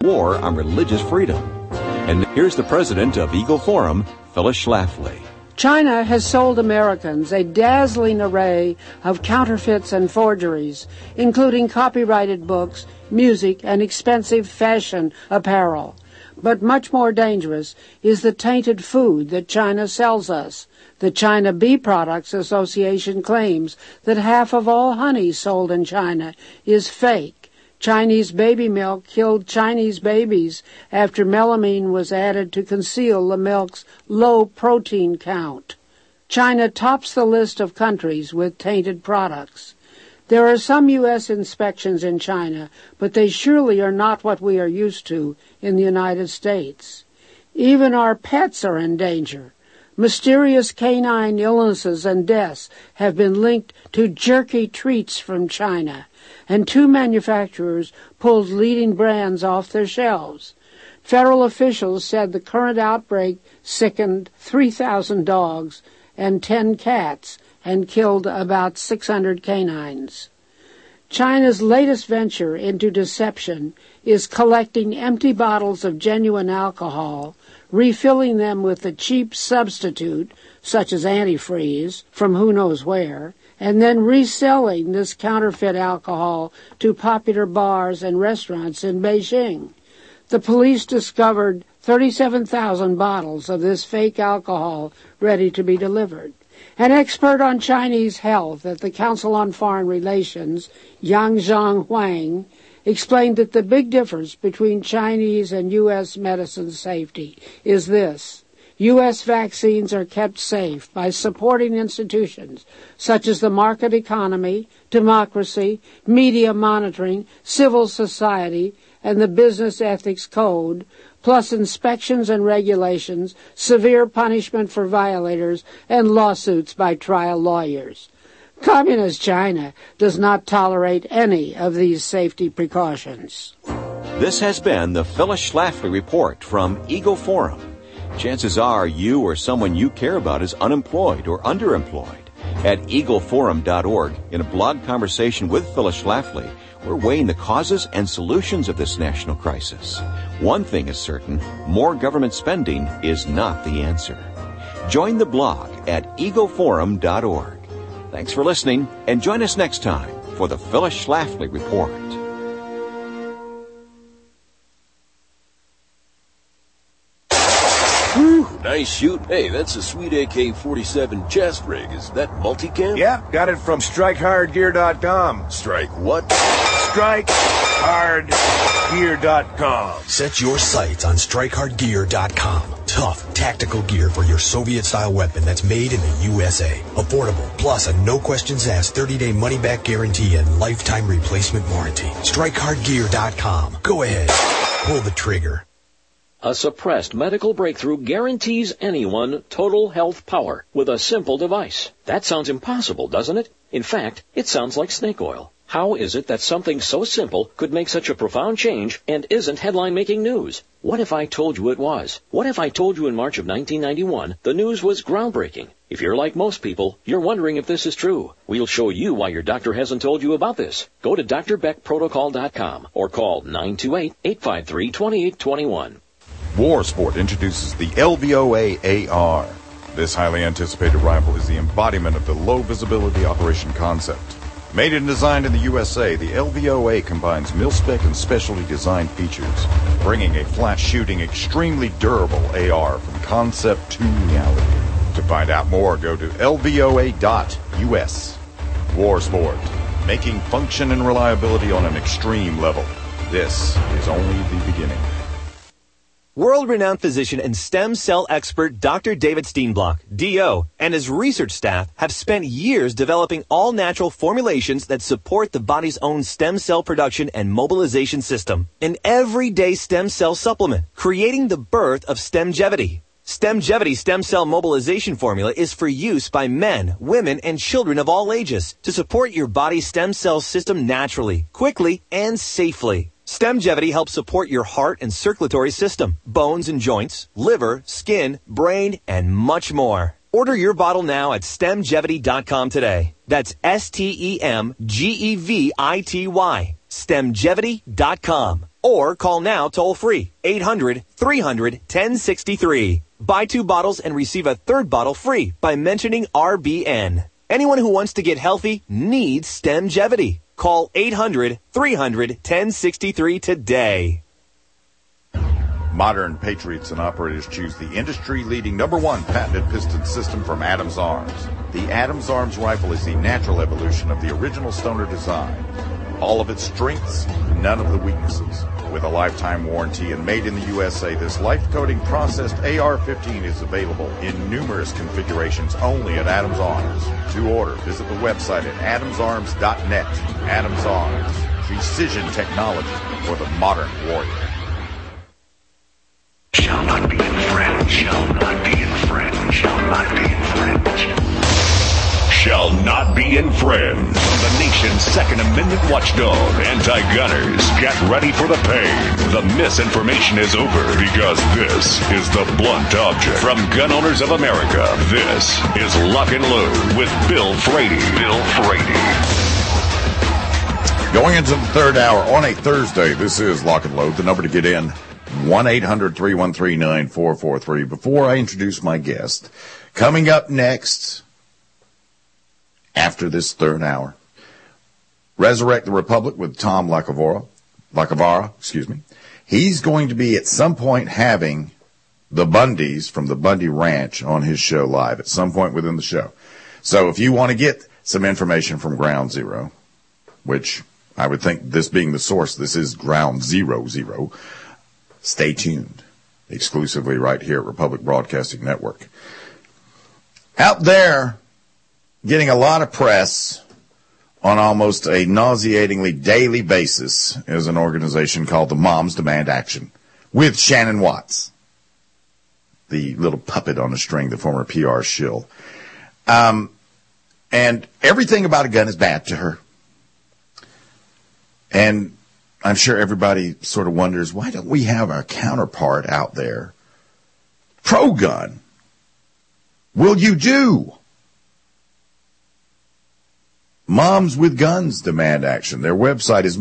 war on religious freedom. And here's the president of Eagle Forum, Phyllis Schlafly. China has sold Americans a dazzling array of counterfeits and forgeries, including copyrighted books, music, and expensive fashion apparel. But much more dangerous is the tainted food that China sells us. The China Bee Products Association claims that half of all honey sold in China is fake. Chinese baby milk killed Chinese babies after melamine was added to conceal the milk's low protein count. China tops the list of countries with tainted products. There are some U.S. inspections in China, but they surely are not what we are used to in the United States. Even our pets are in danger. Mysterious canine illnesses and deaths have been linked to jerky treats from China, and 2 manufacturers pulled leading brands off their shelves. Federal officials said the current outbreak sickened 3,000 dogs and 10 cats and killed about 600 canines. China's latest venture into deception is collecting empty bottles of genuine alcohol, refilling them with a cheap substitute, such as antifreeze, from who knows where, and then reselling this counterfeit alcohol to popular bars and restaurants in Beijing. The police discovered 37,000 bottles of this fake alcohol ready to be delivered. An expert on Chinese health at the Council on Foreign Relations, Yang Zhang explained that the big difference between Chinese and U.S. medicine safety is this. U.S. vaccines are kept safe by supporting institutions such as the market economy, democracy, media monitoring, civil society, and the Business Ethics Code, plus inspections and regulations, severe punishment for violators, and lawsuits by trial lawyers. Communist China does not tolerate any of these safety precautions. This has been the Phyllis Schlafly Report from Eagle Forum. Chances are you or someone you care about is unemployed or underemployed. At eagleforum.org, in a blog conversation with Phyllis Schlafly, we're weighing the causes and solutions of this national crisis. One thing is certain, more government spending is not the answer. Join the blog at eagleforum.org. Thanks for listening, and join us next time for the Phyllis Schlafly Report. Nice shoot. Hey, that's a sweet AK-47 chest rig. Is that multicam? Yeah, got it from StrikeHardGear.com. Strike what? StrikeHardGear.com. Set your sights on StrikeHardGear.com. Tough, tactical gear for your Soviet-style weapon that's made in the USA. Affordable, plus a no-questions-asked 30-day money-back guarantee and lifetime replacement warranty. StrikeHardGear.com. Go ahead. Pull the trigger. A suppressed medical breakthrough guarantees anyone total health power with a simple device. That sounds impossible, doesn't it? In fact, it sounds like snake oil. How is it that something so simple could make such a profound change and isn't headline-making news? What if I told you it was? What if I told you in March of 1991 the news was groundbreaking? If you're like most people, you're wondering if this is true. We'll show you why your doctor hasn't told you about this. Go to drbeckprotocol.com or call 928-853-2821. Warsport introduces the LVOA AR. This highly anticipated rifle is the embodiment of the low-visibility operation concept. Made and designed in the USA, the LVOA combines mil-spec and specially designed features, bringing a flat-shooting, extremely durable AR from concept to reality. To find out more, go to lvoa.us. Warsport, making function and reliability on an extreme level. This is only the beginning. World-renowned physician and stem cell expert Dr. David Steenblock, D.O., and his research staff have spent years developing all-natural formulations that support the body's own stem cell production and mobilization system. An everyday stem cell supplement, creating the birth of Stemgevity. Stemgevity stem cell mobilization formula is for use by men, women, and children of all ages to support your body's stem cell system naturally, quickly, and safely. Stemgevity helps support your heart and circulatory system, bones and joints, liver, skin, brain, and much more. Order your bottle now at Stemgevity.com today. That's Stemgevity. Stemgevity.com. Or call now toll-free, 800-300-1063. Buy 2 bottles and receive a 3rd bottle free by mentioning RBN. Anyone who wants to get healthy needs Stemgevity. Call 800-300-1063 today. Modern patriots and operators choose the industry-leading #1 patented piston system from Adams Arms. The Adams Arms rifle is the natural evolution of the original Stoner design. All of its strengths, none of the weaknesses. With a lifetime warranty and made in the USA, this life-coating processed AR-15 is available in numerous configurations only at Adams Arms. To order, visit the website at adamsarms.net. Adams Arms, precision technology for the modern warrior. Shall not be infringed, shall not be infringed, shall not be infringed. Shall not be infringed. From the nation's Second Amendment watchdog, anti-gunners, get ready for the pain. The misinformation is over because this is the blunt object. From Gun Owners of America, this is Lock and Load with Bill Frady. Bill Frady. Going into the 3rd hour on a Thursday, this is Lock and Load. The number to get in, 1-800-313-9443. Before I introduce my guest, coming up next, after this 3rd hour, Resurrect the Republic with Tom Lacavara. He's going to be at some point having the Bundys from the Bundy Ranch on his show live at some point within the show. So if you want to get some information from Ground Zero, which I would think this being the source, this is Ground 00, stay tuned. Exclusively right here at Republic Broadcasting Network. Out there, getting a lot of press on almost a nauseatingly daily basis is an organization called the Moms Demand Action with Shannon Watts, the little puppet on a string, the former PR shill. And everything about a gun is bad to her. And I'm sure everybody sort of wonders, why don't we have our counterpart out there, pro-gun? Will you do? Moms with Guns Demand Action. Their website is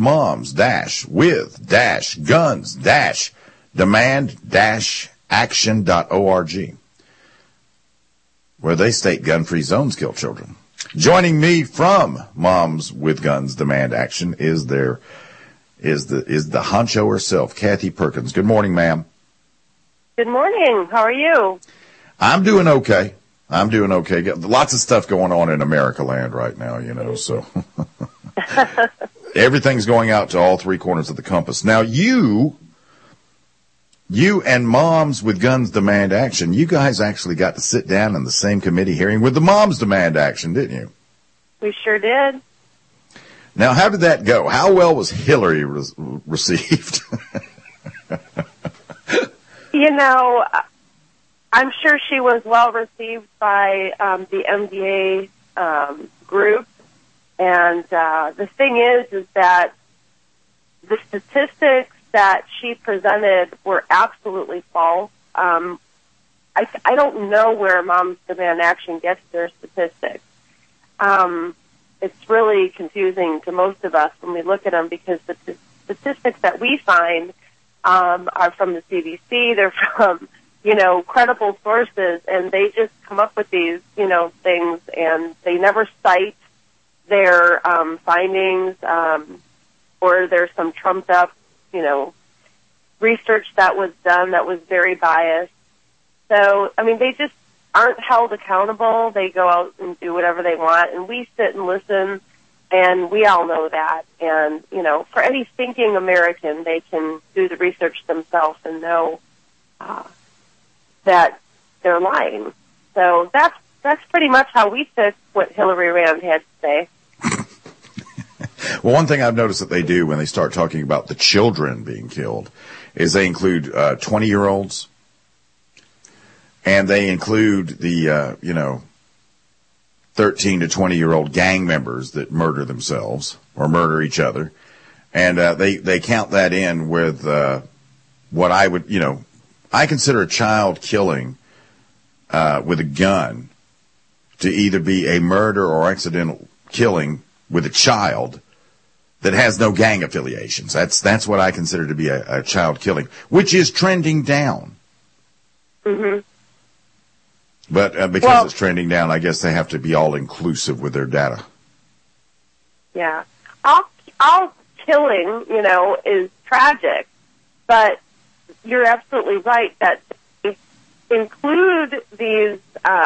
moms-with-guns-demand-action.org, where they state gun-free zones kill children. Joining me from Moms with Guns Demand Action is the honcho herself, Kathy Perkins. Good morning, ma'am. Good morning. How are you? I'm doing okay. Got lots of stuff going on in America land right now, so everything's going out to all 3 corners of the compass. Now, you and Moms with Guns Demand Action, you guys actually got to sit down in the same committee hearing with the Moms Demand Action, didn't you? We sure did. Now, how did that go? How well was Hillary received? I'm sure she was well received by the MDA group. And the thing is that the statistics that she presented were absolutely false. I don't know where Moms Demand Action gets their statistics. It's really confusing to most of us when we look at them because the statistics that we find are from the CDC. They're from credible sources, and they just come up with these, things, and they never cite their findings, or there's some trumped up, research that was done that was very biased. So, they just aren't held accountable. They go out and do whatever they want, and we sit and listen, and we all know that. And, for any thinking American, they can do the research themselves and know that they're lying. So that's pretty much how we took what Hillary Rand had to say. Well, one thing I've noticed that they do when they start talking about the children being killed is they include 20-year-olds, and they include the 13 to 20-year-old gang members that murder themselves or murder each other, and they count that in with what I would I consider a child killing with a gun to either be a murder or accidental killing with a child that has no gang affiliations. That's what I consider to be a child killing, which is trending down. Mm-hmm. But because it's trending down, I guess they have to be all inclusive with their data. Yeah. All killing, is tragic, but you're absolutely right that they include these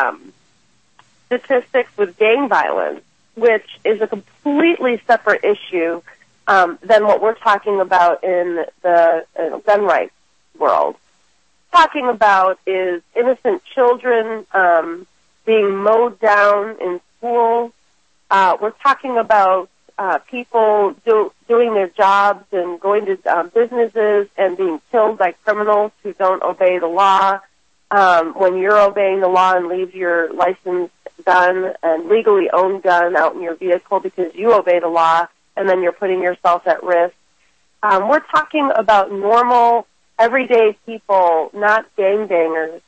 statistics with gang violence, which is a completely separate issue than what we're talking about in the gun rights world. Talking about is innocent children being mowed down in schools. We're talking about people doing their jobs and going to businesses and being killed by criminals who don't obey the law. When you're obeying the law and leave your licensed gun and legally owned gun out in your vehicle because you obey the law, and then you're putting yourself at risk. We're talking about normal, everyday people, not gangbangers,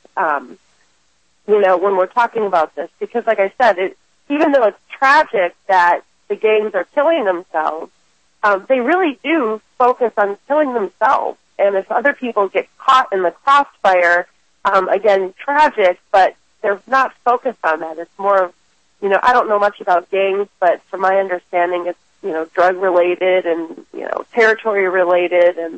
when we're talking about this. Because, like I said, even though it's tragic that the gangs are killing themselves, they really do focus on killing themselves. And if other people get caught in the crossfire, again, tragic, but they're not focused on that. It's more of, I don't know much about gangs, but from my understanding, it's, drug-related and, territory-related and,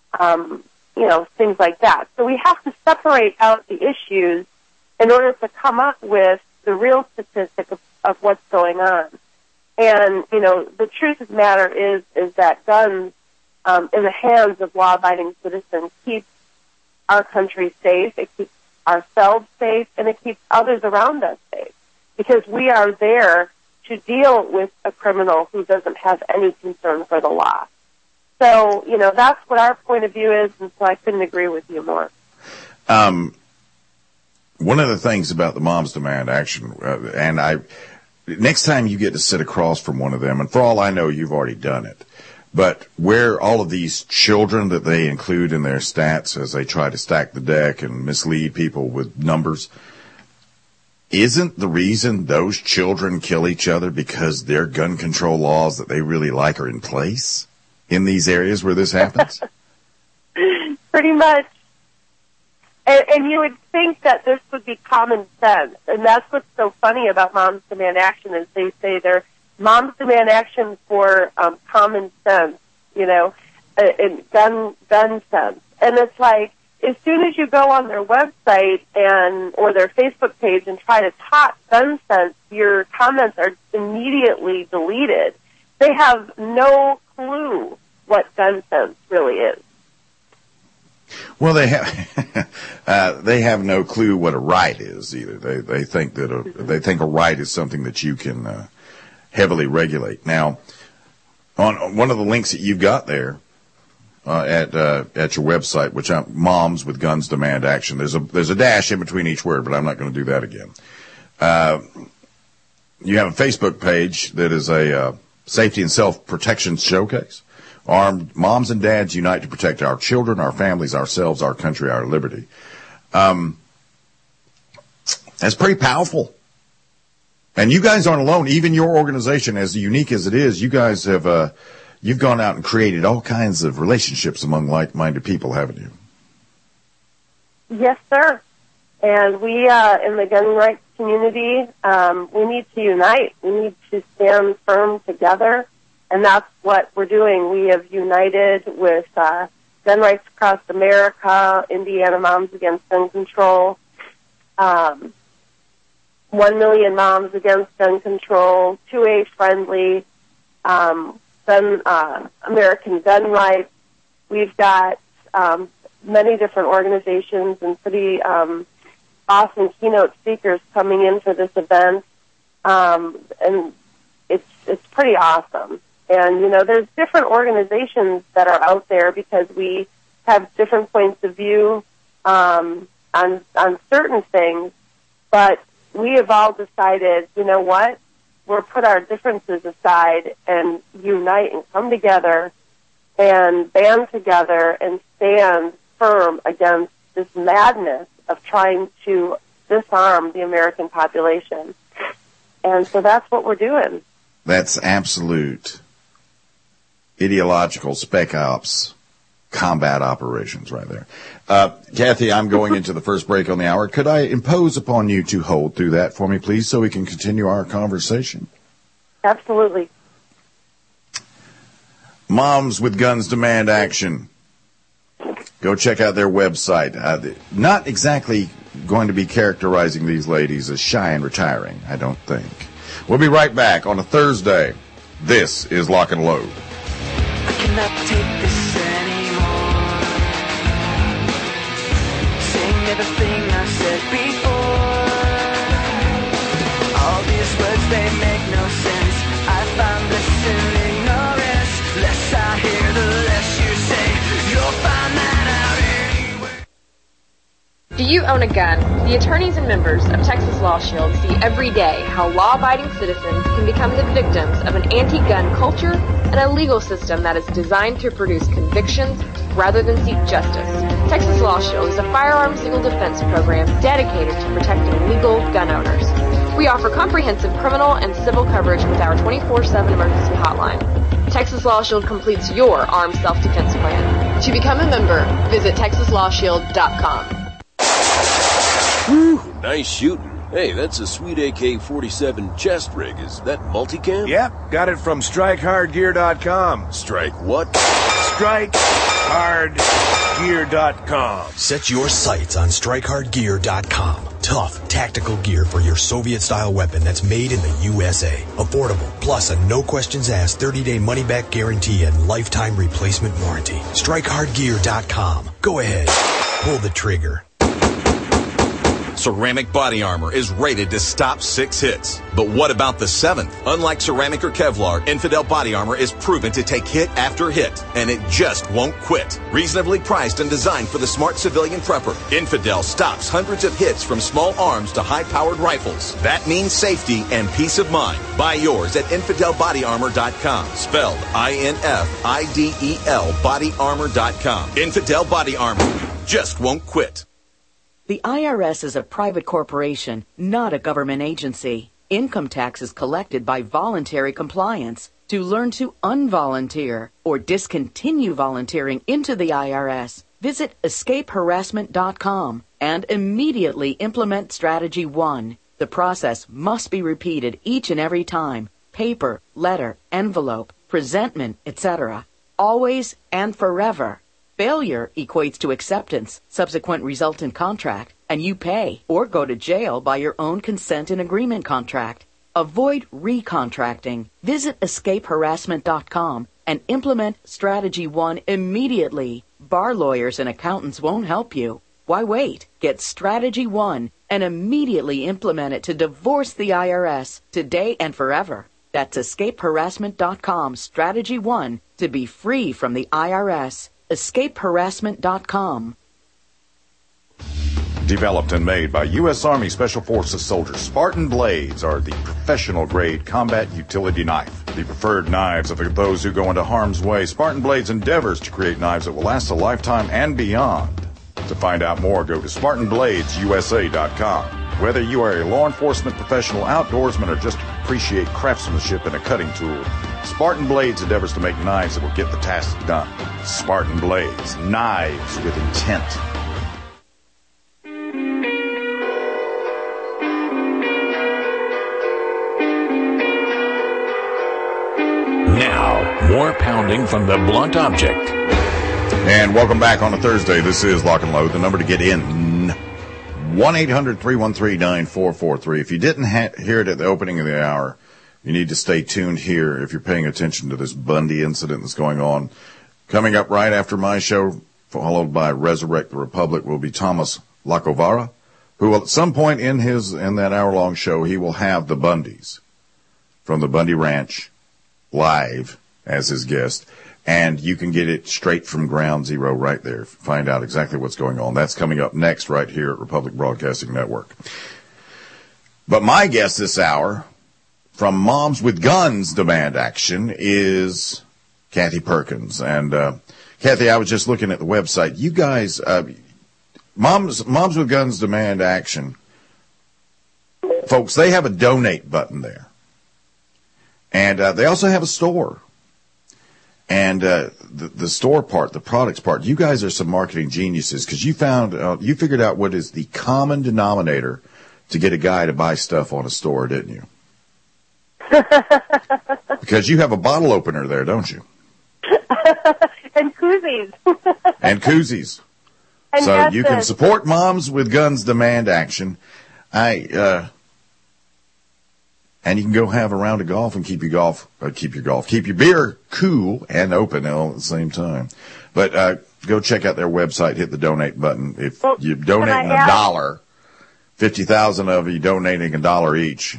things like that. So we have to separate out the issues in order to come up with the real statistic of what's going on. And, the truth of the matter is that guns in the hands of law-abiding citizens keep our country safe, it keeps ourselves safe, and it keeps others around us safe. Because we are there to deal with a criminal who doesn't have any concern for the law. So, that's what our point of view is, and so I couldn't agree with you more. One of the things about the Moms Demand Action, next time you get to sit across from one of them, and for all I know, you've already done it, but where all of these children that they include in their stats as they try to stack the deck and mislead people with numbers, isn't the reason those children kill each other because their gun control laws that they really like are in place in these areas where this happens? Pretty much. And you would think that this would be common sense. And that's what's so funny about Moms Demand Action is they say they're Moms Demand Action for common sense, in gun sense. And it's like, as soon as you go on their website or their Facebook page and try to talk gun sense, your comments are immediately deleted. They have no clue what gun sense really is. Well, they have no clue what a right is either. They think that they think a right is something that you can heavily regulate. Now, on one of the links that you've got there at your website, which Moms with Guns Demand Action, there's a dash in between each word, but I'm not going to do that again. You have a Facebook page that is a safety and self-protection showcase. Armed moms and dads unite to protect our children, our families, ourselves, our country, our liberty. That's pretty powerful. And you guys aren't alone. Even your organization, as unique as it is, you guys have you've gone out and created all kinds of relationships among like-minded people, haven't you? Yes, sir. And we, in the gun rights community, we need to unite. We need to stand firm together. And that's what we're doing. We have united with Gun Rights Across America, Indiana Moms Against Gun Control, 1 Million Moms Against Gun Control, 2A Friendly, American Gun Rights. We've got many different organizations and pretty awesome keynote speakers coming in for this event, and it's pretty awesome. And, there's different organizations that are out there because we have different points of view on certain things, but we have all decided, what? We'll put our differences aside and unite and come together and band together and stand firm against this madness of trying to disarm the American population. And so that's what we're doing. That's absolute ideological spec ops combat operations right there. Kathy, I'm going into the first break on the hour. Could I impose upon you to hold through that for me, please, so we can continue our conversation? Absolutely. Moms with Guns Demand Action. Go check out their website. Not exactly going to be characterizing these ladies as shy and retiring, I don't think. We'll be right back on a Thursday. This is Lock and Load. I cannot take this anymore. Saying everything I said before. All these words, they make no sense. I find bliss in ignorance. Less I hear, the less you say. You'll find that out anyway. Do you own a gun? The attorneys and members of Texas Law Shield see every day how law-abiding citizens can become the victims of an anti-gun culture and a legal system that is designed to produce convictions rather than seek justice. Texas Law Shield is a firearms legal defense program dedicated to protecting legal gun owners. We offer comprehensive criminal and civil coverage with our 24/7 emergency hotline. Texas Law Shield completes your armed self-defense plan. To become a member, visit TexasLawShield.com. Whew, nice shooting. Hey, that's a sweet AK-47 chest rig. Is that multicam? Yep, got it from StrikeHardGear.com. Strike what? StrikeHardGear.com. Set your sights on StrikeHardGear.com. Tough, tactical gear for your Soviet-style weapon that's made in the USA. Affordable, plus a no-questions-asked 30-day money-back guarantee and lifetime replacement warranty. StrikeHardGear.com. Go ahead. Pull the trigger. Ceramic body armor is rated to stop 6 hits. But what about the 7th? Unlike ceramic or Kevlar, Infidel body armor is proven to take hit after hit, and it just won't quit. Reasonably priced and designed for the smart civilian prepper, Infidel stops hundreds of hits from small arms to high-powered rifles. That means safety and peace of mind. Buy yours at InfidelBodyArmor.com. Spelled INFIDEL BodyArmor.com. Infidel Body Armor just won't quit. The IRS is a private corporation, not a government agency. Income tax is collected by voluntary compliance. To learn to unvolunteer or discontinue volunteering into the IRS, visit escapeharassment.com and immediately implement Strategy 1. The process must be repeated each and every time. Paper, letter, envelope, presentment, etc. Always and forever. Failure equates to acceptance, subsequent resultant contract, and you pay or go to jail by your own consent and agreement contract. Avoid recontracting. Visit escapeharassment.com and implement Strategy 1 immediately. Bar lawyers and accountants won't help you. Why wait? Get Strategy 1 and immediately implement it to divorce the IRS today and forever. That's escapeharassment.com, Strategy 1, to be free from the IRS. EscapeHarassment.com. Developed and made by U.S. Army Special Forces soldiers, Spartan blades are the professional-grade combat utility knife. The preferred knives of those who go into harm's way. Spartan Blades endeavors to create knives that will last a lifetime and beyond. To find out more, go to SpartanBladesUSA.com. Whether you are a law enforcement professional, outdoorsman, or just appreciate craftsmanship in a cutting tool, Spartan Blades endeavors to make knives that will get the task done. Spartan Blades, knives with intent. Now, more pounding from the blunt object. And welcome back on a Thursday. This is Lock and Load. The number to get in, 1-800-313-9443. If you didn't hear it at the opening of the hour, you need to stay tuned here if you're paying attention to this Bundy incident that's going on. Coming up right after my show, followed by Resurrect the Republic, will be Thomas Lacovara, who will at some point in that hour-long show, he will have the Bundys from the Bundy Ranch live as his guest. And you can get it straight from Ground Zero right there. Find out exactly what's going on. That's coming up next right here at Republic Broadcasting Network. But my guest this hour from Moms with Guns Demand Action is Kathy Perkins. And Kathy, I was just looking at the website. You guys, Moms with Guns Demand Action, folks, they have a donate button there. And they also have a store. And the store part, the products part, you guys are some marketing geniuses because you figured out what is the common denominator to get a guy to buy stuff on a store, didn't you? Because you have a bottle opener there, don't you? And koozies. And koozies. And so yes, you can support Moms with Guns Demand Action. And you can go have a round of golf and keep your beer cool and open all at the same time. But go check out their website, hit the donate button. If you're donating $1, 50,000 of you donating $1 each.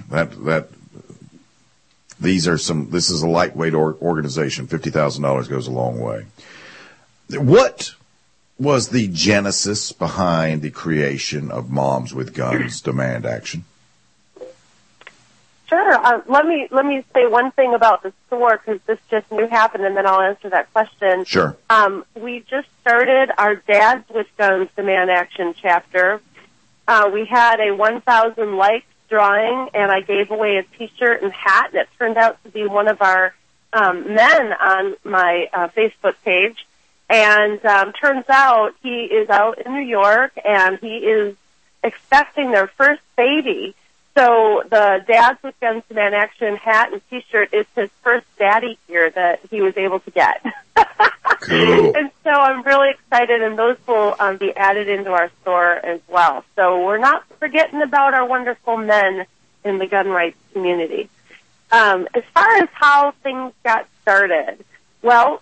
This is a lightweight organization. $50,000 goes a long way. What was the genesis behind the creation of Moms with Guns Demand Action? Sure. Let me say one thing about the store because this just new happened, and then I'll answer that question. Sure. We just started our Dads with Guns Demand Action chapter. We had a 1,000 likes drawing, and I gave away a T-shirt and hat, and it turned out to be one of our men on my Facebook page. And turns out he is out in New York, and he is expecting their first baby. So the Dads with Guns Demand Action hat and T-shirt is his first daddy gear that he was able to get. Cool. And so I'm really excited, and those will be added into our store as well. So we're not forgetting about our wonderful men in the gun rights community. As far as how things got started, well,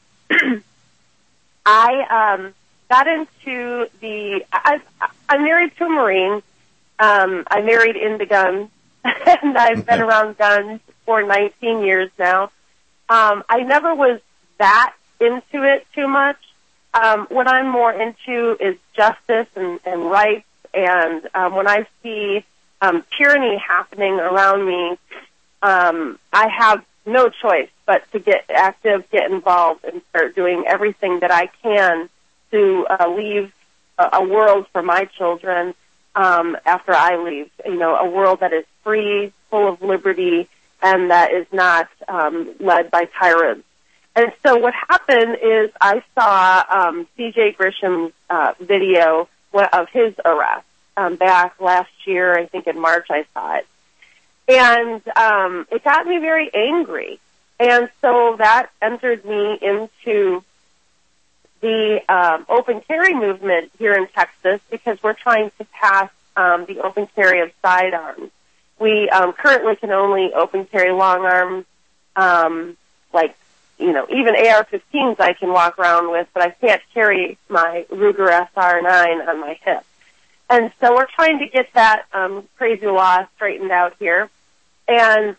I got into I'm married to a Marine. I married into guns, and I've been around guns for 19 years now. I never was that into it too much. What I'm more into is justice and rights, and when I see tyranny happening around me, I have no choice but to get active, get involved, and start doing everything that I can to leave a world for my children after I leave. You know, a world that is free, full of liberty, and that is not led by tyrants. And so what happened is I saw C.J. Grisham's video of his arrest back last year. I think in March I saw it. And it got me very angry. And so that entered me into the open carry movement here in Texas because we're trying to pass the open carry of sidearms. We currently can only open carry long arms, even AR-15s I can walk around with, but I can't carry my Ruger SR9 on my hip. And so we're trying to get that crazy law straightened out here. And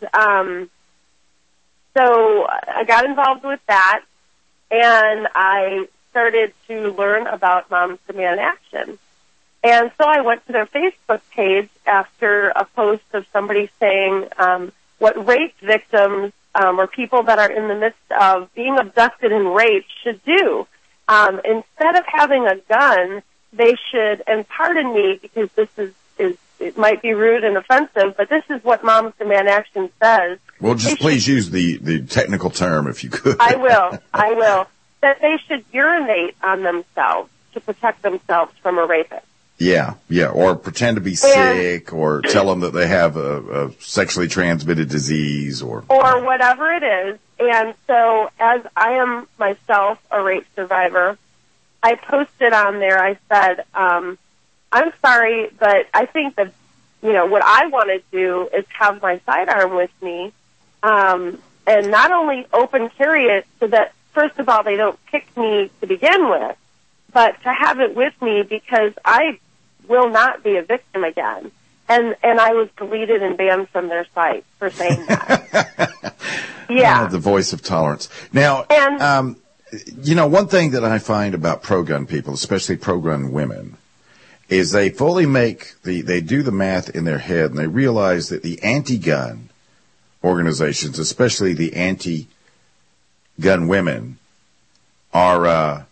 so I got involved with that, and I started to learn about Moms Demand Action. And so I went to their Facebook page after a post of somebody saying what rape victims or people that are in the midst of being abducted and raped should do. Instead of having a gun, they should, and pardon me because this is it might be rude and offensive, but this is what Moms Demand Action says. Well, just please use the technical term if you could. I will. That they should urinate on themselves to protect themselves from a rapist. Yeah, or pretend to be sick, or tell them that they have a sexually transmitted disease, or whatever it is. And so, as I am myself a rape survivor, I posted on there. I said, "I'm sorry, but I think that what I want to do is have my sidearm with me, and not only open carry it so that first of all they don't pick me to begin with, but to have it with me because I will not be a victim again." And I was deleted and banned from their site for saying that. Yeah. The voice of tolerance. Now, and, one thing that I find about pro-gun people, especially pro-gun women, is they fully they do the math in their head, and they realize that the anti-gun organizations, especially the anti-gun women, are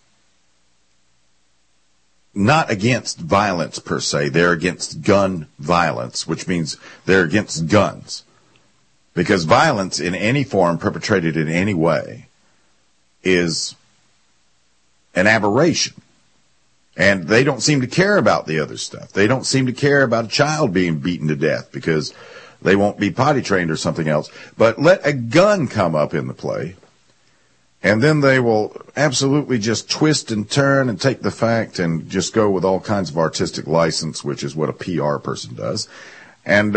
not against violence per se. They're against gun violence, which means they're against guns. Because violence in any form perpetrated in any way is an aberration. And they don't seem to care about the other stuff. They don't seem to care about a child being beaten to death because they won't be potty trained or something else. But let a gun come up in the play, and then they will absolutely just twist and turn and take the fact and just go with all kinds of artistic license, which is what a PR person does, and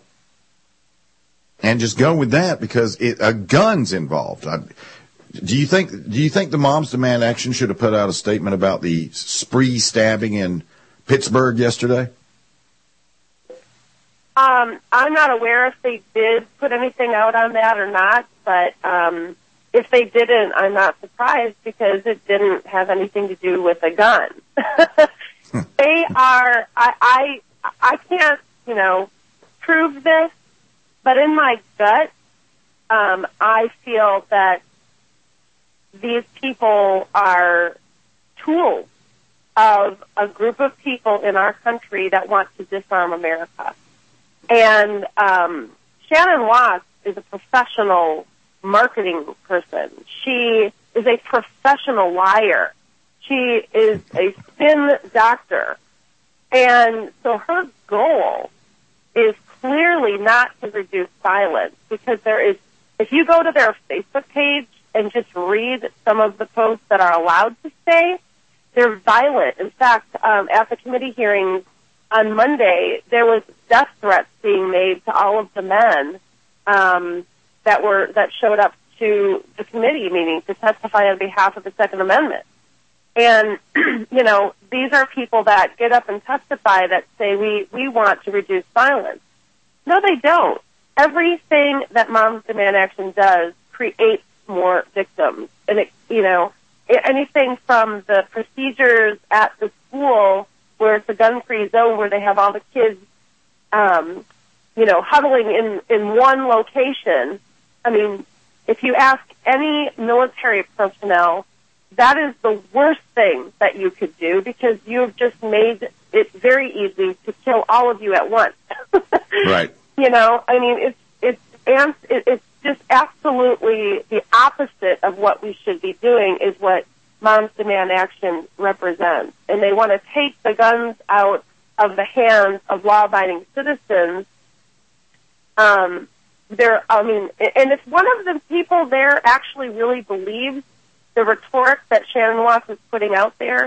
just go with that because a gun's involved. Do you think the Moms Demand Action should have put out a statement about the spree stabbing in Pittsburgh yesterday? I'm not aware if they did put anything out on that or not, but if they didn't, I'm not surprised because it didn't have anything to do with a gun. They are, I can't, prove this, but in my gut, I feel that these people are tools of a group of people in our country that want to disarm America. And Shannon Watts is a professional marketing person. She is a professional liar. She is a spin doctor. And so her goal is clearly not to reduce violence because if you go to their Facebook page and just read some of the posts that are allowed to stay, they're violent. In fact, at the committee hearings on Monday, there was death threats being made to all of the men that showed up to the committee meeting to testify on behalf of the Second Amendment. And, these are people that get up and testify that say we want to reduce violence. No, they don't. Everything that Moms Demand Action does creates more victims. And, anything from the procedures at the school where it's a gun-free zone where they have all the kids, huddling in one location. I mean, if you ask any military personnel, that is the worst thing that you could do because you've just made it very easy to kill all of you at once. Right. It's just absolutely the opposite of what we should be doing is what Moms Demand Action represents. And they want to take the guns out of the hands of law-abiding citizens. And if one of the people there actually really believes the rhetoric that Shannon Watts is putting out there,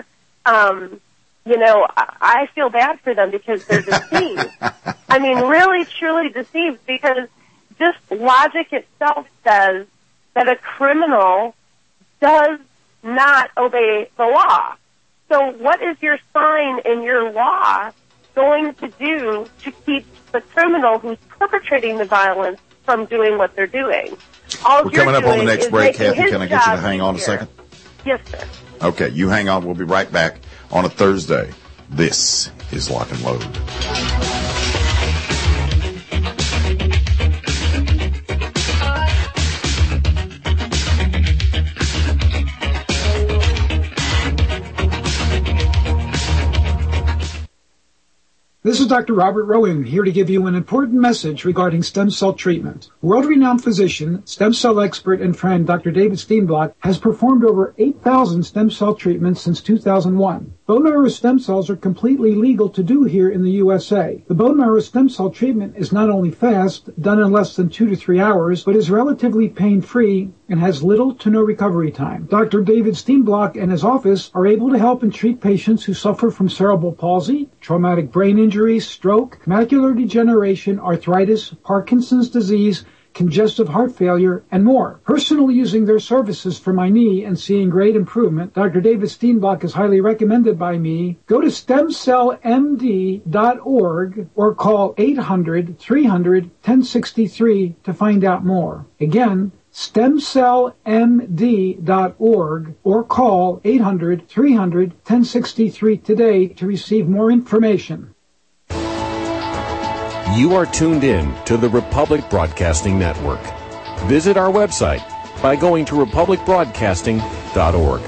I feel bad for them because they're deceived. I mean, really, truly deceived because just logic itself says that a criminal does not obey the law. So what is your sign in your law going to do to keep the criminal who's perpetrating the violence from doing what they're doing? We're coming up on the next break, Kathy. Can I get you to hang on a second? Yes, sir. Okay, you hang on. We'll be right back on a Thursday. This is Lock and Load. This is Dr. Robert Rowan, here to give you an important message regarding stem cell treatment. World-renowned physician, stem cell expert, and friend Dr. David Steenblock has performed over 8,000 stem cell treatments since 2001. Bone marrow stem cells are completely legal to do here in the USA. The bone marrow stem cell treatment is not only fast, done in less than 2 to 3 hours, but is relatively pain-free and has little to no recovery time. Dr. David Steenblock and his office are able to help and treat patients who suffer from cerebral palsy, traumatic brain injury, stroke, macular degeneration, arthritis, Parkinson's disease, congestive heart failure, and more. Personally using their services for my knee and seeing great improvement, Dr. David Steenblock is highly recommended by me. Go to stemcellmd.org or call 800-300-1063 to find out more. Again, stemcellmd.org or call 800-300-1063 today to receive more information. You are tuned in to the Republic Broadcasting Network. Visit our website by going to republicbroadcasting.org.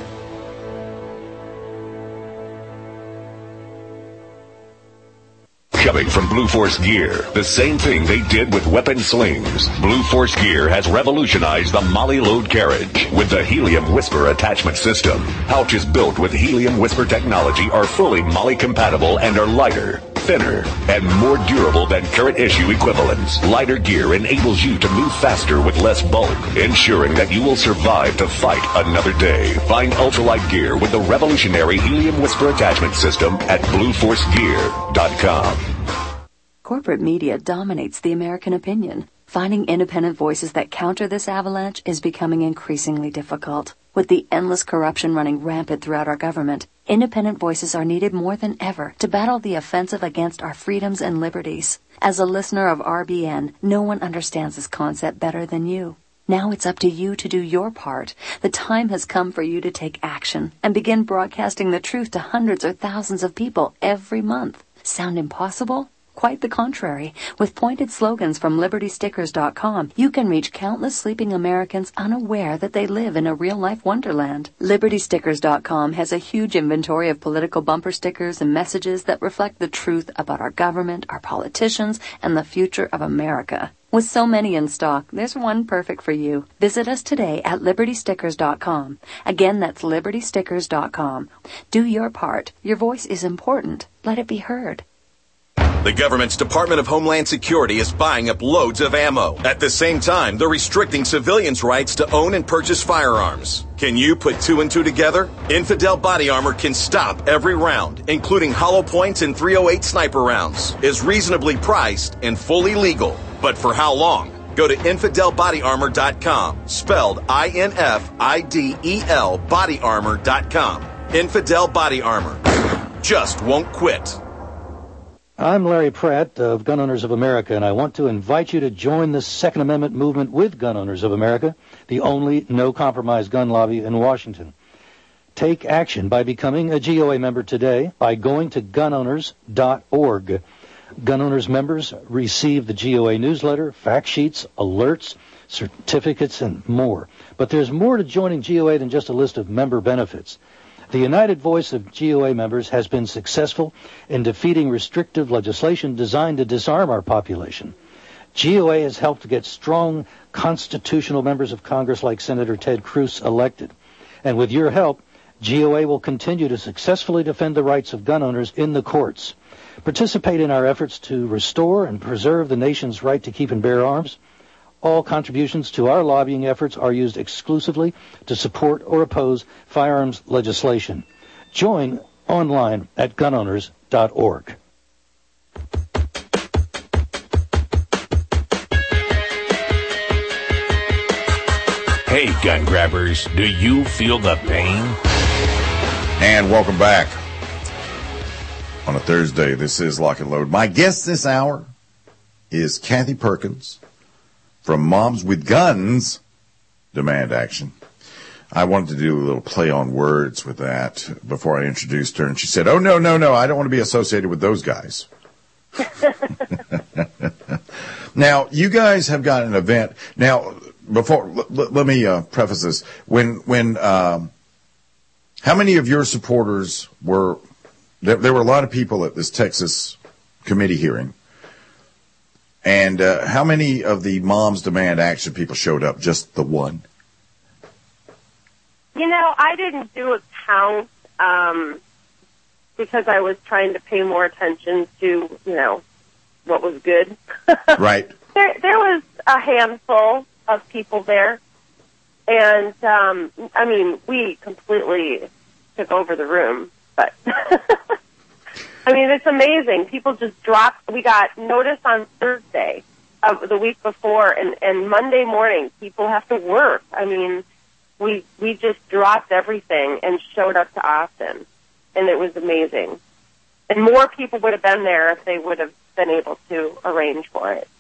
Coming from Blue Force Gear, the same thing they did with weapon slings. Blue Force Gear has revolutionized the Molly load carriage with the Helium Whisper attachment system. Pouches built with Helium Whisper technology are fully Molly compatible and are lighter, thinner, and more durable than current issue equivalents. Lighter gear enables you to move faster with less bulk, ensuring that you will survive to fight another day. Find ultralight gear with the revolutionary Helium Whisper attachment system at BlueForceGear.com. Corporate media dominates the American opinion. Finding independent voices that counter this avalanche is becoming increasingly difficult. With the endless corruption running rampant throughout our government, independent voices are needed more than ever to battle the offensive against our freedoms and liberties. As a listener of RBN, no one understands this concept better than you. Now it's up to you to do your part. The time has come for you to take action and begin broadcasting the truth to hundreds or thousands of people every month. Sound impossible? Quite the contrary. With pointed slogans from LibertyStickers.com, you can reach countless sleeping Americans unaware that they live in a real-life wonderland. LibertyStickers.com has a huge inventory of political bumper stickers and messages that reflect the truth about our government, our politicians, and the future of America. With so many in stock, there's one perfect for you. Visit us today at LibertyStickers.com. Again, that's LibertyStickers.com. Do your part. Your voice is important. Let it be heard. The government's Department of Homeland Security is buying up loads of ammo. At the same time, they're restricting civilians' rights to own and purchase firearms. Can you put two and two together? Infidel Body Armor can stop every round, including hollow points and .308 sniper rounds, is reasonably priced and fully legal. But for how long? Go to InfidelBodyArmor.com, spelled INFIDEL bodyarmor.com. Infidel Body Armor. Just won't quit. I'm Larry Pratt of Gun Owners of America, and I want to invite you to join the Second Amendment movement with Gun Owners of America, the only no-compromise gun lobby in Washington. Take action by becoming a GOA member today by going to gunowners.org. Gun Owners members receive the GOA newsletter, fact sheets, alerts, certificates, and more. But there's more to joining GOA than just a list of member benefits. The united voice of GOA members has been successful in defeating restrictive legislation designed to disarm our population. GOA has helped to get strong constitutional members of Congress like Senator Ted Cruz elected. And with your help, GOA will continue to successfully defend the rights of gun owners in the courts. Participate in our efforts to restore and preserve the nation's right to keep and bear arms. All contributions to our lobbying efforts are used exclusively to support or oppose firearms legislation. Join online at gunowners.org. Hey, gun grabbers, do you feel the pain? And welcome back. On a Thursday, this is Lock and Load. My guest this hour is Kathy Perkins from Moms with Guns Demand Action. I wanted to do a little play on words with that before I introduced her, and she said, oh, no, I don't want to be associated with those guys. Now, you guys have got an event. Now, before, let me preface this. How many of your supporters were, there were a lot of people at this Texas committee hearing. And how many of the Moms Demand Action people showed up? Just the one? You know, I didn't do a count because I was trying to pay more attention to, what was good. Right. There was a handful of people there. And, we completely took over the room. But, it's amazing. People just dropped. We got notice on Thursday of the week before, and Monday morning, people have to work. We just dropped everything and showed up to Austin, and it was amazing. And more people would have been there if they would have been able to arrange for it.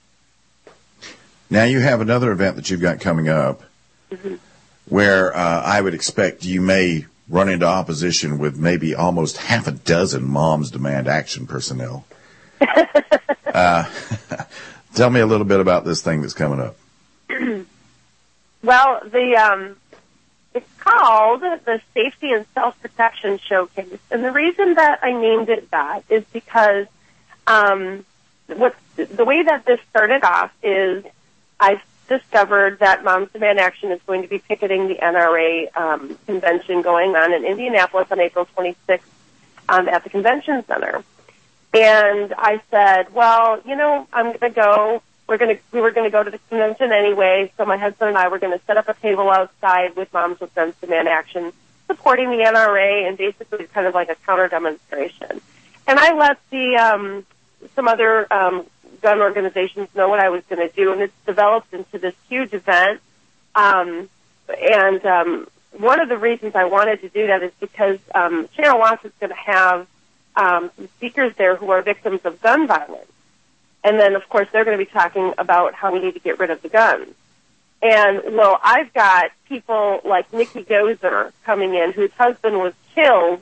Now you have another event that you've got coming up where I would expect you may run into opposition with maybe almost half a dozen Moms Demand Action personnel. Tell me a little bit about this thing that's coming up. Well, it's called the Safety and Self-Protection Showcase. And the reason that I named it that is because The way that this started off is I discovered that Moms Demand Action is going to be picketing the NRA convention going on in Indianapolis on April 26th at the convention center. And I said, well, I'm going to go. We were going to go to the convention anyway, so my husband and I were going to set up a table outside with Moms with Guns Demand Action, supporting the NRA and basically kind of like a counter demonstration. And I let the some other gun organizations know what I was going to do, and it's developed into this huge event. And one of the reasons I wanted to do that is because Sharon Watts is going to have some speakers there who are victims of gun violence. And then, of course, they're going to be talking about how we need to get rid of the guns. And, well, I've got people like Nikki Gozer coming in, whose husband was killed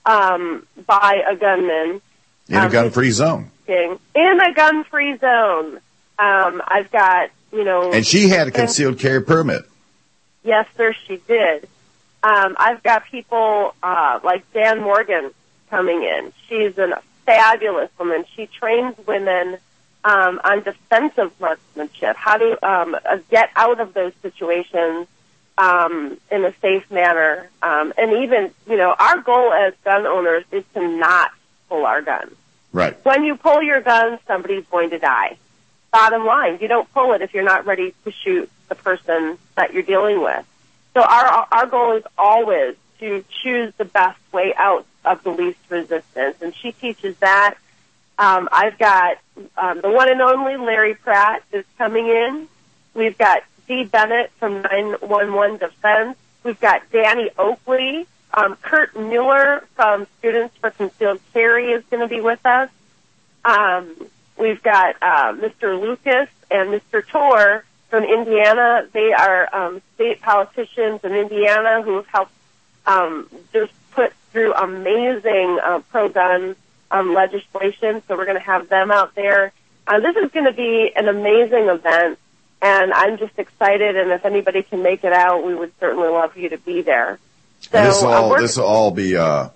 by a gunman. In a gun-free zone. In a gun-free zone. I've got, And she had a concealed carry permit. Yes, sir, she did. I've got people like Dan Morgan coming in. She's a fabulous woman. She trains women on defensive marksmanship, how to get out of those situations in a safe manner. And even, our goal as gun owners is to not pull our guns. Right. When you pull your gun, somebody's going to die. Bottom line, you don't pull it if you're not ready to shoot the person that you're dealing with. So our goal is always to choose the best way out of the least resistance, and she teaches that. I've got the one and only Larry Pratt is coming in. We've got Dee Bennett from 911 Defense. We've got Danny Oakley. Kurt Mueller from Students for Concealed Carry is going to be with us. We've got Mr. Lucas and Mr. Tor from Indiana. They are state politicians in Indiana who have helped just put through amazing pro-gun legislation, so we're going to have them out there. This is going to be an amazing event, and I'm just excited, and if anybody can make it out, we would certainly love you to be there. So, this will all be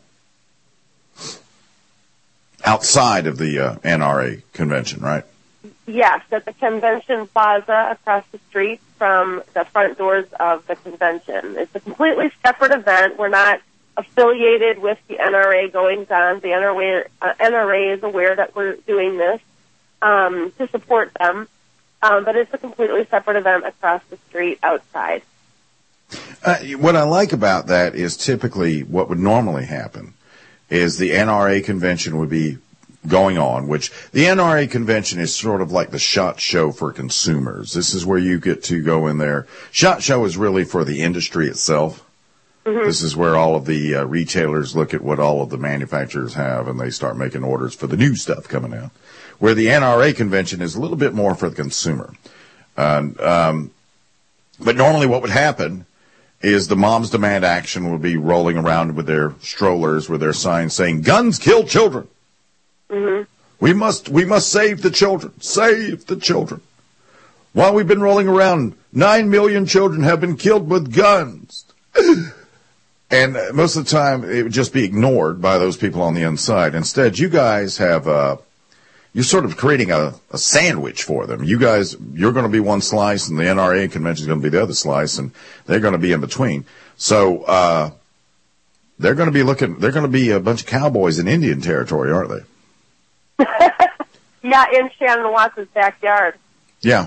outside of the NRA convention, right? Yes, at the convention plaza across the street from the front doors of the convention. It's a completely separate event. We're not affiliated with the NRA goings on. The NRA is aware that we're doing this to support them, but it's a completely separate event across the street outside. What I like about that is typically what would normally happen is the NRA convention would be going on, which the NRA convention is sort of like the SHOT Show for consumers. This is where you get to go in there. SHOT Show is really for the industry itself. Mm-hmm. This is where all of the retailers look at what all of the manufacturers have, and they start making orders for the new stuff coming out. Where the NRA convention is a little bit more for the consumer. But normally what would happen is the Moms Demand Action would be rolling around with their strollers with their signs saying, "Guns kill children. Mm-hmm. We must save the children. Save the children. While we've been rolling around, 9 million children have been killed with guns." And most of the time, it would just be ignored by those people on the inside. Instead, you guys have, you're sort of creating a sandwich for them. You guys, you're going to be one slice, and the NRA convention is going to be the other slice, and they're going to be in between. So, they're going to be a bunch of cowboys in Indian territory, aren't they? Yeah, in Shannon Watts' backyard. Yeah.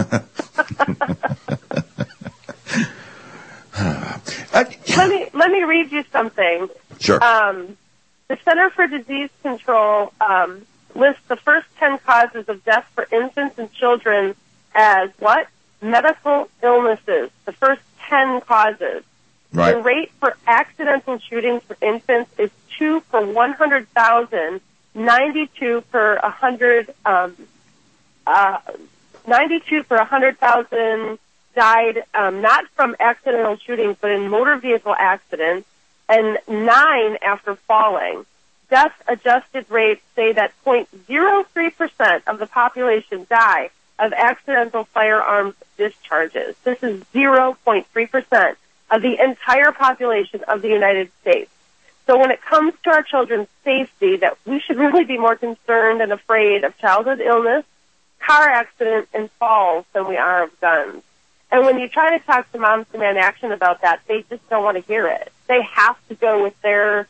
Let me read you something. Sure. The Center for Disease Control lists the first 10 causes of death for infants and children as what? Medical illnesses. The first 10 causes. Right. The rate for accidental shootings for infants is 2 per 100,000, 92 per 100, 92 per 100,000 died not from accidental shootings, but in motor vehicle accidents, and 9 after falling. Death-adjusted rates say that 0.03% of the population die of accidental firearms discharges. This is 0.3% of the entire population of the United States. So when it comes to our children's safety, that we should really be more concerned and afraid of childhood illness, car accidents, and falls than we are of guns. And when you try to talk to Moms Demand Action about that, they just don't want to hear it. They have to go with their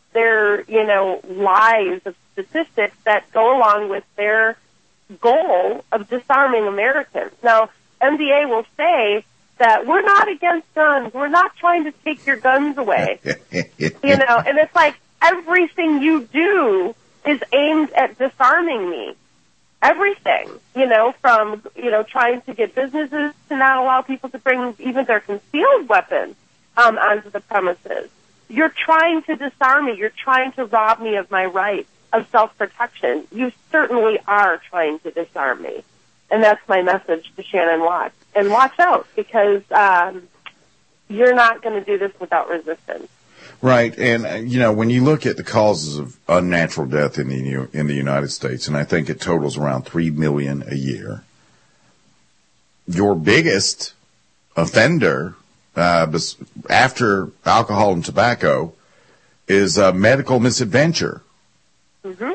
lies of statistics that go along with their goal of disarming Americans. Now, MDA will say that we're not against guns. We're not trying to take your guns away. And it's like everything you do is aimed at disarming me. Everything, from, trying to get businesses to not allow people to bring even their concealed weapons onto the premises. You're trying to disarm me. You're trying to rob me of my right of self-protection. You certainly are trying to disarm me. And that's my message to Shannon Watts. And watch out, because you're not going to do this without resistance. Right, and when you look at the causes of unnatural death in the United States, and I think it totals around 3 million a year, your biggest offender after alcohol and tobacco is medical misadventure. Mm-hmm.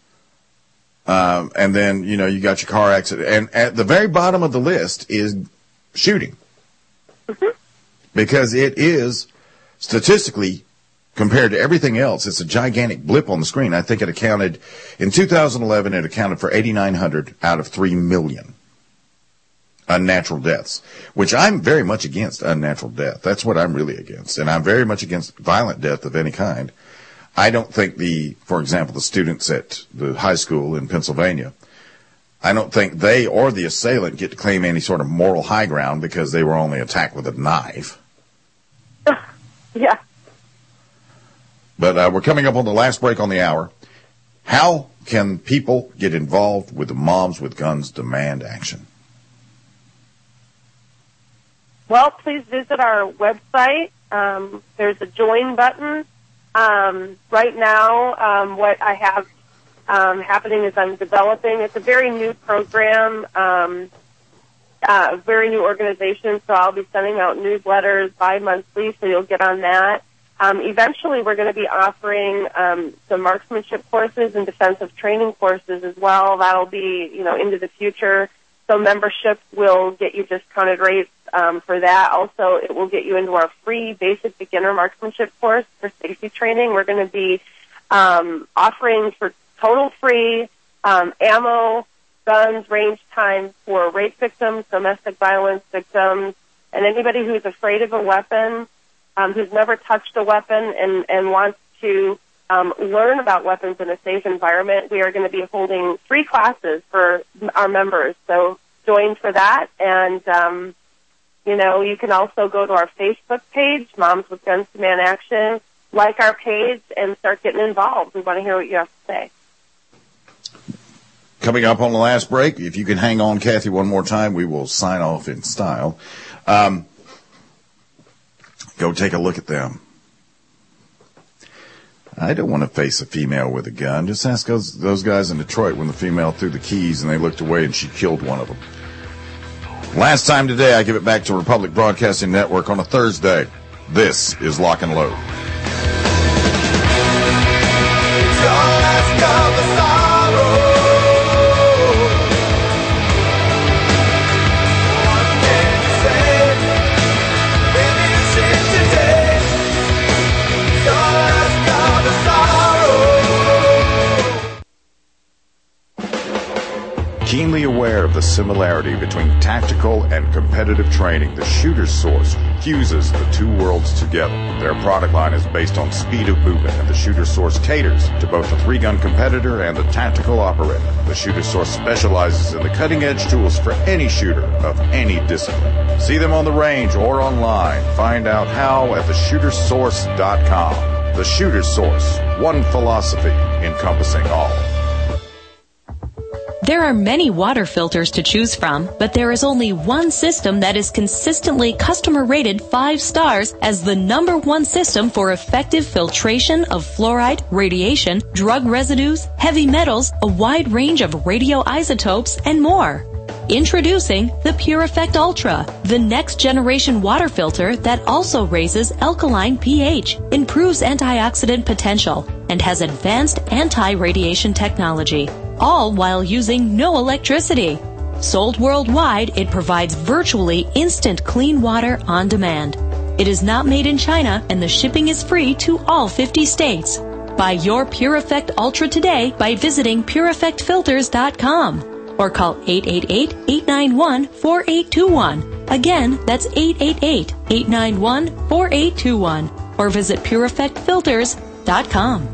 And then you got your car accident, and at the very bottom of the list is shooting, mm-hmm. because it is statistically, compared to everything else, it's a gigantic blip on the screen. I think in 2011, it accounted for 8,900 out of 3 million unnatural deaths, which I'm very much against unnatural death. That's what I'm really against. And I'm very much against violent death of any kind. I don't think for example, the students at the high school in Pennsylvania, I don't think they or the assailant get to claim any sort of moral high ground because they were only attacked with a knife. Yeah. But we're coming up on the last break on the hour. How can people get involved with the Moms with Guns Demand Action? Well, please visit our website. There's a join button. Right now, what I have happening is I'm developing. It's a very new program, a very new organization, so I'll be sending out newsletters bi-monthly, so you'll get on that. Eventually, we're going to be offering some marksmanship courses and defensive training courses as well. That'll be, into the future. So membership will get you discounted rates for that. Also, it will get you into our free basic beginner marksmanship course for safety training. We're going to be offering for total free ammo, guns, range time for rape victims, domestic violence victims, and anybody who's afraid of a weapon, who's never touched a weapon and wants to learn about weapons in a safe environment. We are going to be holding free classes for our members. So join for that. And, you can also go to our Facebook page, Moms with Guns Demand Action, like our page, and start getting involved. We want to hear what you have to say. Coming up on the last break, if you can hang on, Kathy, one more time, we will sign off in style. Go take a look at them. I don't want to face a female with a gun. Just ask those guys in Detroit when the female threw the keys and they looked away and she killed one of them. Last time today, I give it back to Republic Broadcasting Network on a Thursday. This is Lock and Load. Keenly aware of the similarity between tactical and competitive training, the Shooter's Source fuses the two worlds together. Their product line is based on speed of movement, and the Shooter's Source caters to both the three-gun competitor and the tactical operator. The Shooter's Source specializes in the cutting-edge tools for any shooter of any discipline. See them on the range or online. Find out how at theshootersource.com. The Shooter's Source, one philosophy encompassing all. There are many water filters to choose from, but there is only one system that is consistently customer rated 5 stars as the #1 system for effective filtration of fluoride, radiation, drug residues, heavy metals, a wide range of radioisotopes, and more. Introducing the Pure Effect Ultra, the next generation water filter that also raises alkaline pH, improves antioxidant potential, and has advanced anti-radiation technology, all while using no electricity. Sold worldwide, it provides virtually instant clean water on demand. It is not made in China, and the shipping is free to all 50 states. Buy your Pure Effect Ultra today by visiting PureEffectFilters.com or call 888-891-4821. Again, that's 888-891-4821 or visit PureEffectFilters.com.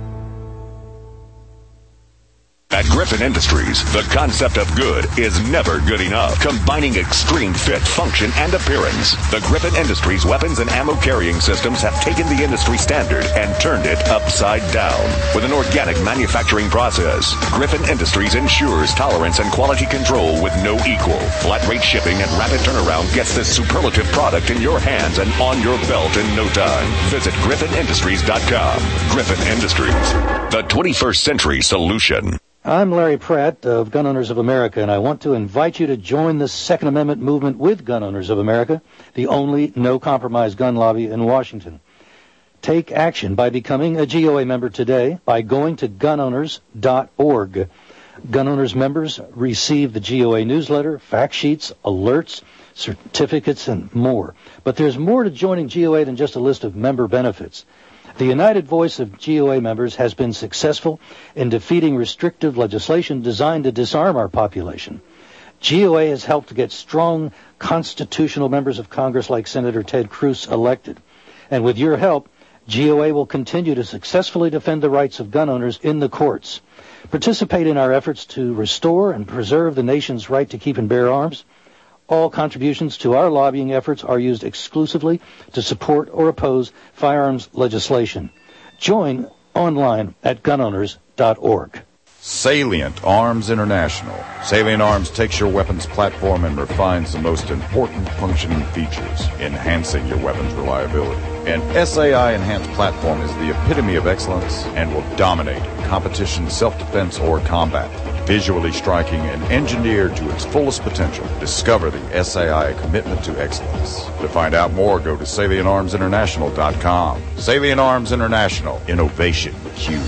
At Griffin Industries, the concept of good is never good enough. Combining extreme fit, function, and appearance, the Griffin Industries weapons and ammo carrying systems have taken the industry standard and turned it upside down. With an organic manufacturing process, Griffin Industries ensures tolerance and quality control with no equal. Flat rate shipping and rapid turnaround gets this superlative product in your hands and on your belt in no time. Visit GriffinIndustries.com. Griffin Industries, the 21st century solution. I'm Larry Pratt of Gun Owners of America, and I want to invite you to join the Second Amendment movement with Gun Owners of America, the only no-compromise gun lobby in Washington. Take action by becoming a GOA member today by going to gunowners.org. Gun Owners members receive the GOA newsletter, fact sheets, alerts, certificates, and more. But there's more to joining GOA than just a list of member benefits. The united voice of GOA members has been successful in defeating restrictive legislation designed to disarm our population. GOA has helped to get strong constitutional members of Congress like Senator Ted Cruz elected. And with your help, GOA will continue to successfully defend the rights of gun owners in the courts. Participate in our efforts to restore and preserve the nation's right to keep and bear arms. All contributions to our lobbying efforts are used exclusively to support or oppose firearms legislation. Join online at gunowners.org. Salient Arms International. Salient Arms takes your weapons platform and refines the most important functioning features, enhancing your weapon's reliability. An SAI enhanced platform is the epitome of excellence and will dominate competition, self-defense, or combat. Visually striking and engineered to its fullest potential, discover the SAI commitment to excellence. To find out more, go to SalientArmsInternational.com. Salient Arms International. Innovation huge.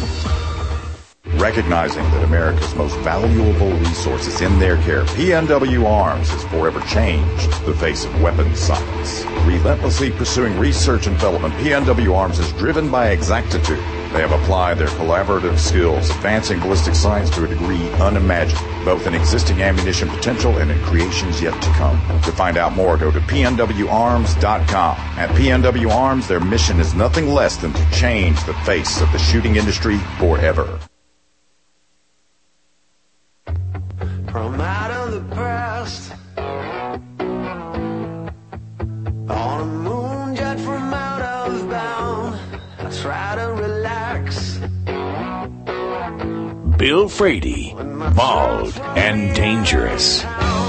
Recognizing that America's most valuable resource is in their care, PNW Arms has forever changed the face of weapons science. Relentlessly pursuing research and development, PNW Arms is driven by exactitude. They have applied their collaborative skills, advancing ballistic science to a degree unimagined, both in existing ammunition potential and in creations yet to come. To find out more, go to PNWArms.com. At PNW Arms, their mission is nothing less than to change the face of the shooting industry forever. From out of the past, on a moon jet from out of bound, I try to relax. Bill Frady, bald and dangerous.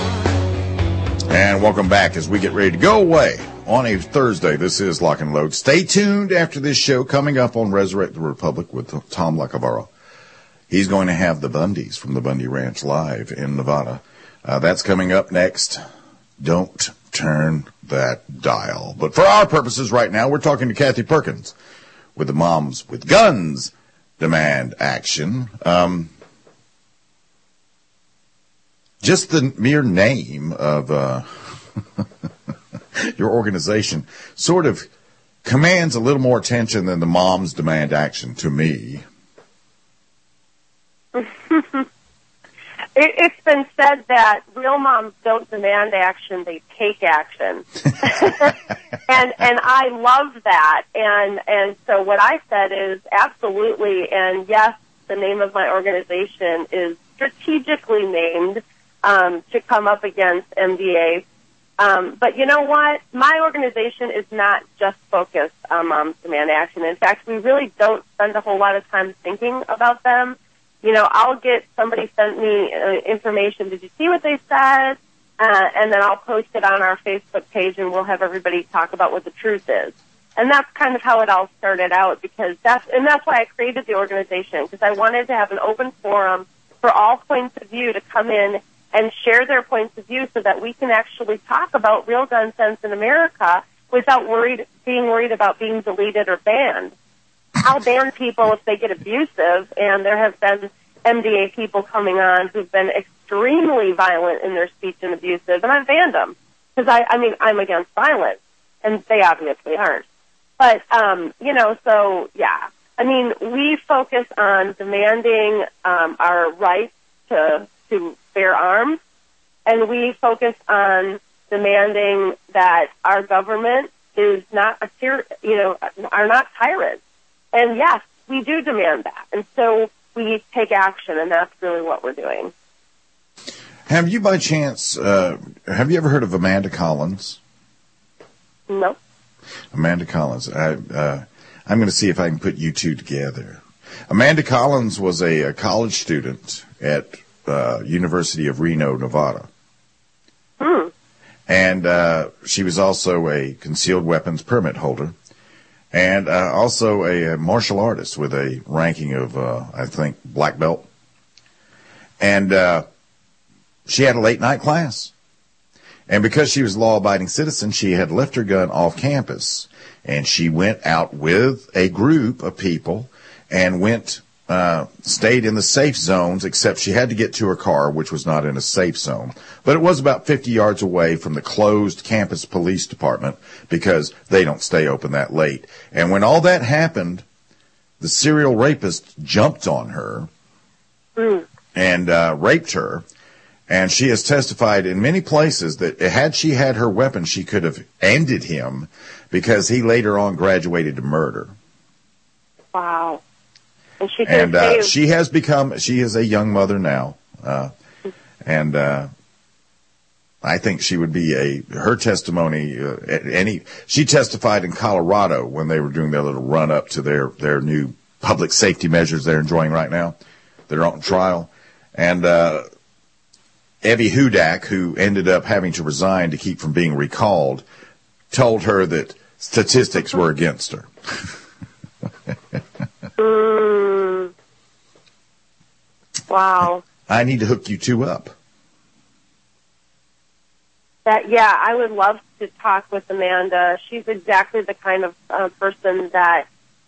And welcome back as we get ready to go away on a Thursday. This is Lock and Load. Stay tuned after this show coming up on Resurrect the Republic with Tom Lacavaro. He's going to have the Bundys from the Bundy Ranch live in Nevada. That's coming up next. Don't turn that dial. But for our purposes right now, we're talking to Kathy Perkins with the Moms with Guns Demand Action. Just the mere name of your organization sort of commands a little more attention than the Moms Demand Action to me. It's been said that real moms don't demand action, they take action. and I love that. And so what I said is absolutely, and yes, the name of my organization is strategically named to come up against MDA. But you know what? My organization is not just focused on Moms Demand Action. In fact, we really don't spend a whole lot of time thinking about them. You know, I'll get somebody sent me information. Did you see what they said? And then I'll post it on our Facebook page, and we'll have everybody talk about what the truth is. And that's kind of how it all started out, because that's why I created the organization, because I wanted to have an open forum for all points of view to come in and share their points of view so that we can actually talk about real gun sense in America without being worried about being deleted or banned. I'll ban people if they get abusive, and there have been MDA people coming on who've been extremely violent in their speech and abusive, and I've banned them because I'm against violence, and they obviously aren't. But we focus on demanding our rights to bear arms, and we focus on demanding that our government is not are not tyrants. And yes, we do demand that, and so we take action, and that's really what we're doing. Have you, by chance, have you ever heard of Amanda Collins? No. Amanda Collins. I'm going to see if I can put you two together. Amanda Collins was a college student at University of Reno, Nevada. And she was also a concealed weapons permit holder, and also a martial artist with a ranking of, I think, black belt. And she had a late-night class. And because she was a law-abiding citizen, she had left her gun off campus. And she went out with a group of people and stayed in the safe zones, except she had to get to her car, which was not in a safe zone. But it was about 50 yards away from the closed campus police department because they don't stay open that late. And when all that happened, the serial rapist jumped on her and raped her. And she has testified in many places that had she had her weapon, she could have ended him because he later on graduated to murder. Wow. And she is a young mother now. And I think she would be her testimony, she testified in Colorado when they were doing their little run up to their new public safety measures they're enjoying right now. They're on trial. And, Evie Hudak, who ended up having to resign to keep from being recalled, told her that statistics were against her. Wow. I need to hook you two up. I would love to talk with Amanda. She's exactly the kind of person that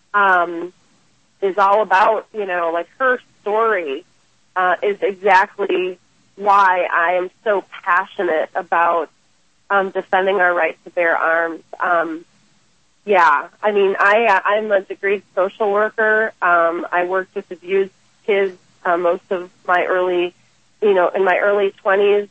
is all about, her story is exactly why I am so passionate about defending our right to bear arms. I'm a degreed social worker. I worked with abused kids most of my early, in my early 20s.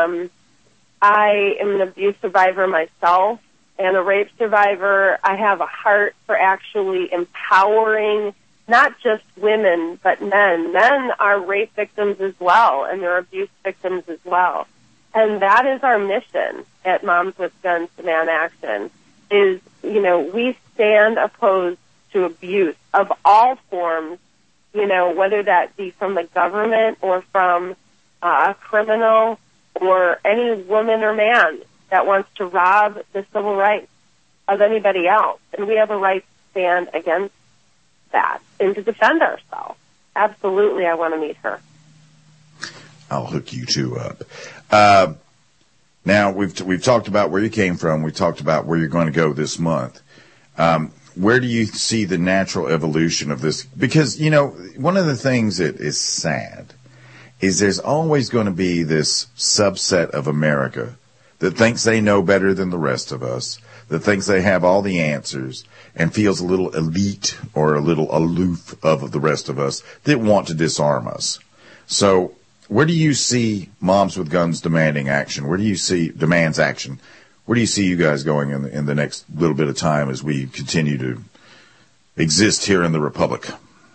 I am an abuse survivor myself and a rape survivor. I have a heart for actually empowering not just women, but men. Men are rape victims as well, and they're abuse victims as well. And that is our mission at Moms with Guns Demand Action, is, we stand opposed to abuse of all forms, whether that be from the government or from a criminal or any woman or man that wants to rob the civil rights of anybody else. And we have a right to stand against that and to defend ourselves. Absolutely, I want to meet her. I'll hook you two up. Now, we've talked about where you came from. We talked about where you're going to go this month. Where do you see the natural evolution of this? Because, one of the things that is sad is there's always going to be this subset of America that thinks they know better than the rest of us, that thinks they have all the answers, and feels a little elite or a little aloof of the rest of us that want to disarm us. So where do you see Moms with Guns demanding action? Where do you see demands action? Where do you see you guys going in the next little bit of time as we continue to exist here in the Republic?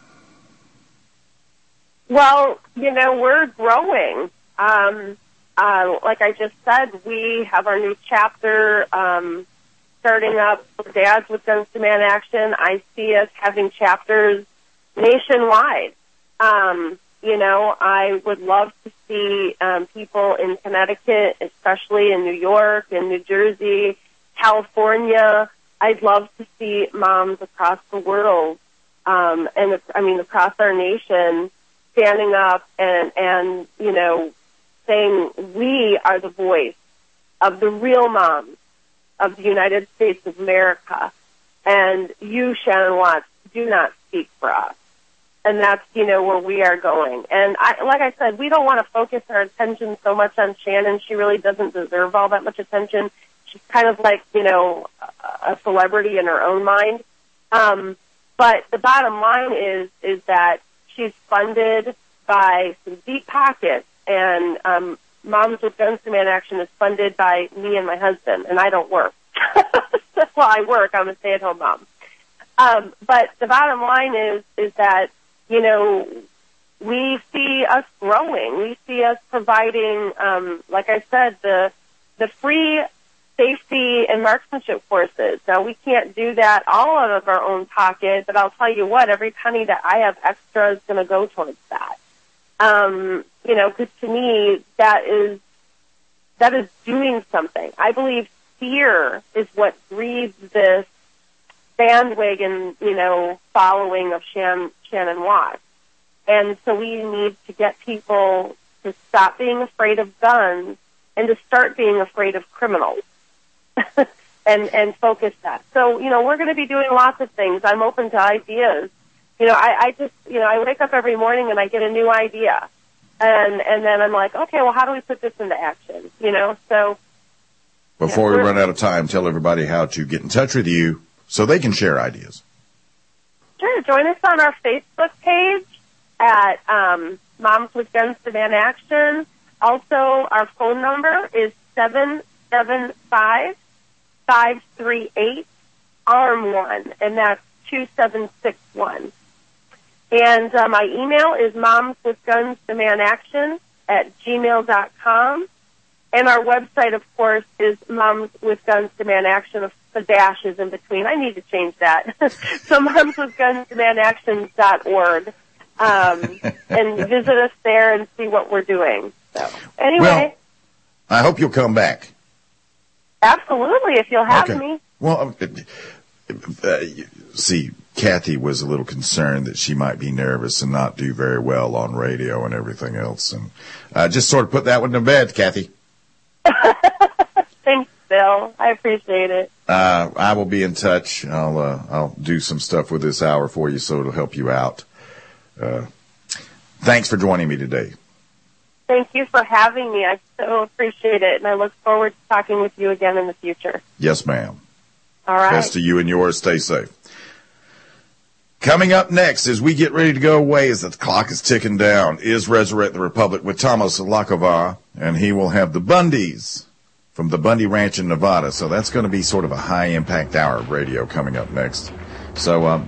Well, we're growing. Like I just said, we have our new chapter starting up for Dads with Guns Demand Action. I see us having chapters nationwide. I would love to see people in Connecticut, especially in New York and New Jersey, California. I'd love to see moms across the world, across our nation, standing up and saying we are the voice of the real moms of the United States of America, and you, Shannon Watts, do not speak for us. And that's, where we are going. And like I said, we don't want to focus our attention so much on Shannon. She really doesn't deserve all that much attention. She's kind of like, a celebrity in her own mind. But the bottom line is that she's funded by some deep pockets, and Moms with Guns Demand Action is funded by me and my husband, and I don't work. Well, I work. I'm a stay-at-home mom. But the bottom line is that, we see us growing. We see us providing, like I said, the free safety and marksmanship courses. Now, we can't do that all out of our own pocket, but I'll tell you what, every penny that I have extra is going to go towards that. Because to me, that is doing something. I believe fear is what breeds this bandwagon, following of Shannon Watts. And so we need to get people to stop being afraid of guns and to start being afraid of criminals and focus that. So, we're going to be doing lots of things. I'm open to ideas. I just, I wake up every morning and I get a new idea. And then I'm like, okay, well, how do we put this into action? So. Before we run out of time, tell everybody how to get in touch with you so they can share ideas. Sure. Join us on our Facebook page at Moms with Guns Demand Action. Also, our phone number is 775-538-ARM1, and that's 2761. And my email is momswithgunsdemandaction@gmail.com. And our website, of course, is Moms with Guns Demand Action. The dash is in between. I need to change that. So momswithgunsdemandaction.org. And visit us there and see what we're doing. So anyway. Well, I hope you'll come back. Absolutely, if you'll have me. Well, see, Kathy was a little concerned that she might be nervous and not do very well on radio and everything else. And just sort of put that one to bed, Kathy. Thanks, Bill. I appreciate it. I will be in touch. I'll do some stuff with this hour for you so it'll help you out. Thanks for joining me today. Thank you for having me. I so appreciate it, and I look forward to talking with you again in the future. Yes, ma'am. All right. Best to you and yours. Stay safe. Coming up next, as we get ready to go away, as the clock is ticking down, is Resurrect the Republic with Thomas Lakovar, and he will have the Bundys from the Bundy Ranch in Nevada. So that's going to be sort of a high-impact hour of radio coming up next. So,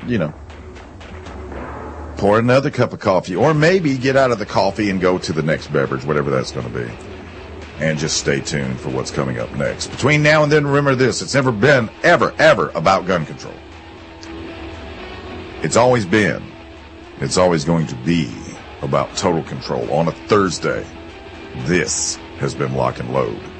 pour another cup of coffee, or maybe get out of the coffee and go to the next beverage, whatever that's going to be. And just stay tuned for what's coming up next. Between now and then, remember this. It's never been, ever about gun control. It's always been. It's always going to be about total control. On a Thursday, this has been Lock and Load.